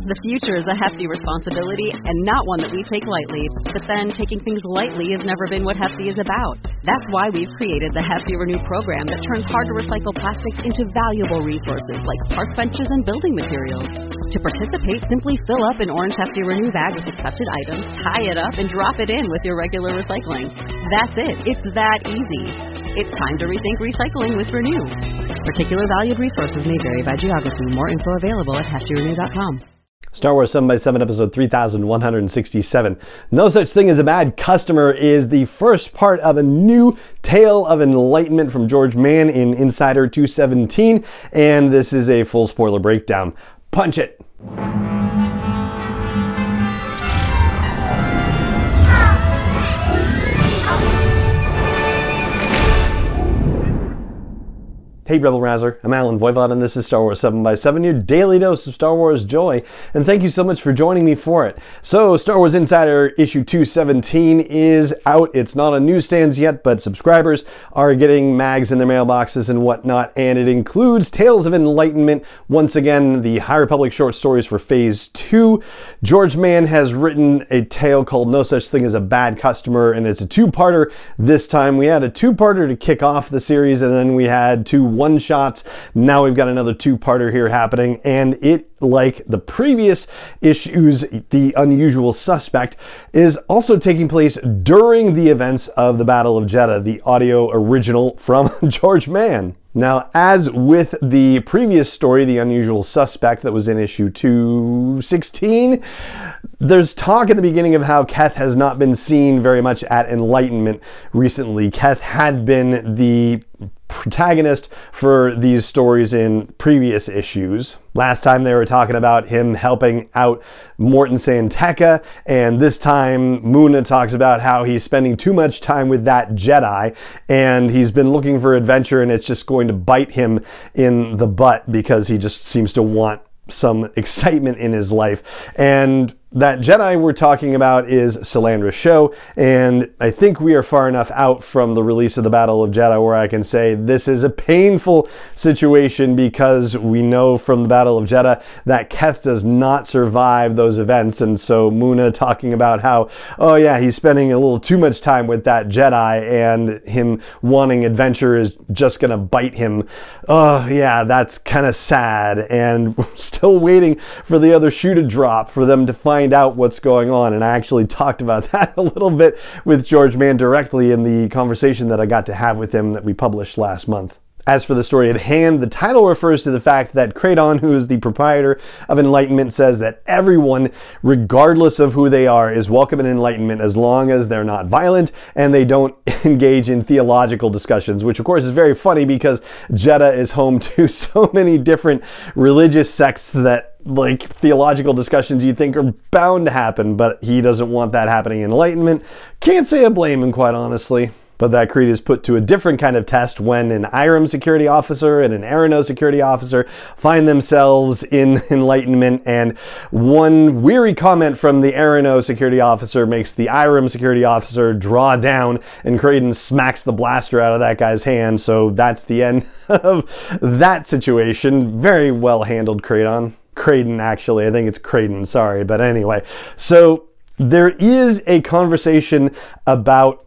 The future is a hefty responsibility and not one that we take lightly. But then, taking things lightly has never been what Hefty is about. That's why we've created the Hefty Renew program that turns hard-to-recycle plastics into valuable resources like park benches and building materials. To participate, simply fill up an orange Hefty Renew bag with accepted items, tie it up, and drop it in with your regular recycling. That's it. It's that easy. It's time to rethink recycling with Renew. Particular valued resources may vary by geography. More info available at heftyrenew.com. Star Wars 7x7 episode 3167. No Such Thing as a Bad Customer is the first part of a new tale of enlightenment from George Mann in Insider 217, and this is a full spoiler breakdown. Punch it! Hey Rebel Rouser, I'm Alan Voivod and this is Star Wars 7x7, your daily dose of Star Wars joy, and thank you so much for joining me for it. So, Star Wars Insider issue 217 is out. It's not on newsstands yet, but subscribers are getting mags in their mailboxes and whatnot, and it includes Tales of Enlightenment, once again, the High Republic short stories for Phase 2. George Mann has written a tale called No Such Thing as a Bad Customer, and it's a two-parter this time. We had a two-parter to kick off the series, and then we had two one-shots. Now we've got another two-parter here happening, and it, like the previous issues, The Unusual Suspect, is also taking place during the events of the Battle of Jedha, the audio original from George Mann. Now, as with the previous story, The Unusual Suspect, that was in issue 216, there's talk in the beginning of how Keth has not been seen very much at Enlightenment recently. Keth had been the protagonist for these stories in previous issues. Last time they were talking about him helping out Morton Santeca, and this time Muna talks about how he's spending too much time with that Jedi, and he's been looking for adventure, and it's just going to bite him in the butt because he just seems to want some excitement in his life. And that Jedi we're talking about is Salandra Show, and I think we are far enough out from the release of the Battle of Jedha where I can say this is a painful situation, because we know from the Battle of Jedha that Keth does not survive those events, and so Muna talking about how, oh yeah, he's spending a little too much time with that Jedi and him wanting adventure is just gonna bite him. Oh yeah, that's kind of sad, and we're still waiting for the other shoe to drop for them to find out what's going on. And I actually talked about that a little bit with George Mann directly in the conversation that I got to have with him that we published last month. As for the story at hand, the title refers to the fact that Kraydon, who is the proprietor of Enlightenment, says that everyone, regardless of who they are, is welcome in Enlightenment as long as they're not violent and they don't engage in theological discussions, which of course is very funny because Jedha is home to so many different religious sects that, like, theological discussions you'd think are bound to happen, but he doesn't want that happening in Enlightenment. Can't say I blame him, quite honestly. But that creed is put to a different kind of test when an Irem security officer and an Arano security officer find themselves in Enlightenment, and one weary comment from the Arano security officer makes the Irem security officer draw down, and Kraydon smacks the blaster out of that guy's hand. So that's the end of that situation. Very well handled, Kraydon, actually. I think it's Kraydon, sorry. But anyway, so there is a conversation about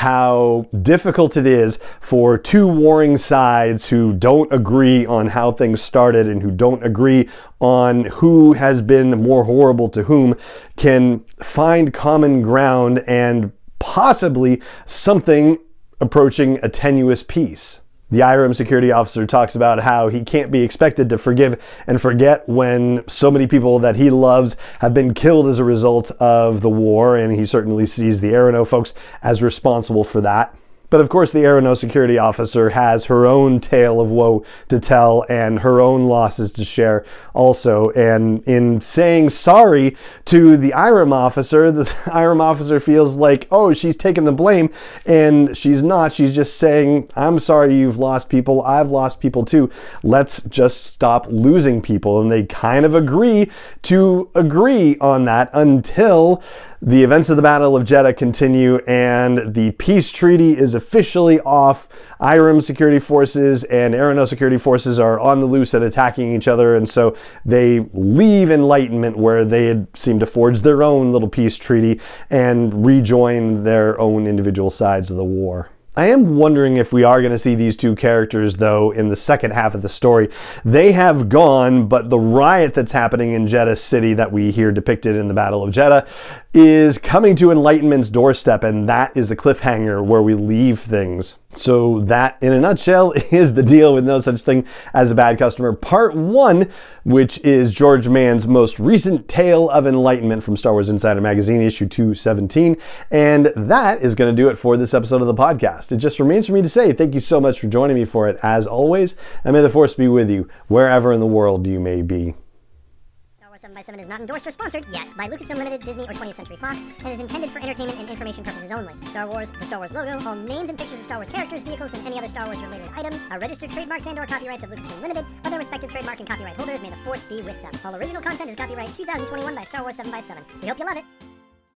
how difficult it is for two warring sides who don't agree on how things started and who don't agree on who has been more horrible to whom can find common ground and possibly something approaching a tenuous peace. The Irem security officer talks about how he can't be expected to forgive and forget when so many people that he loves have been killed as a result of the war, and he certainly sees the Arano folks as responsible for that. But of course, the Arano security officer has her own tale of woe to tell and her own losses to share also. And in saying sorry to the Irem officer, the Irem officer feels like, oh, she's taking the blame, and she's not. She's just saying, I'm sorry you've lost people. I've lost people too. Let's just stop losing people. And they kind of agree to agree on that until The events of the Battle of Jedha continue, and the peace treaty is officially off. Irem security forces and Arano security forces are on the loose and attacking each other, and so they leave Enlightenment, where they had seemed to forge their own little peace treaty, and rejoin their own individual sides of the war. I am wondering if we are going to see these two characters, though, in the second half of the story. They have gone, but the riot that's happening in Jedha City that we hear depicted in the Battle of Jedha is coming to Enlightenment's doorstep, and that is the cliffhanger where we leave things. So that, in a nutshell, is the deal with No Such Thing as a Bad Customer Part 1, which is George Mann's most recent tale of enlightenment from Star Wars Insider Magazine, issue 217. And that is going to do it for this episode of the podcast. It just remains for me to say thank you so much for joining me for it, as always, and may the Force be with you, wherever in the world you may be. 7x7 is not endorsed or sponsored yet by Lucasfilm Limited, Disney, or 20th Century Fox, and is intended for entertainment and information purposes only. Star Wars, the Star Wars logo, all names and pictures of Star Wars characters, vehicles, and any other Star Wars related items are registered trademarks and/or copyrights of Lucasfilm Limited, or their respective trademark and copyright holders. May the Force be with them. All original content is copyright 2021 by Star Wars 7x7. We hope you love it.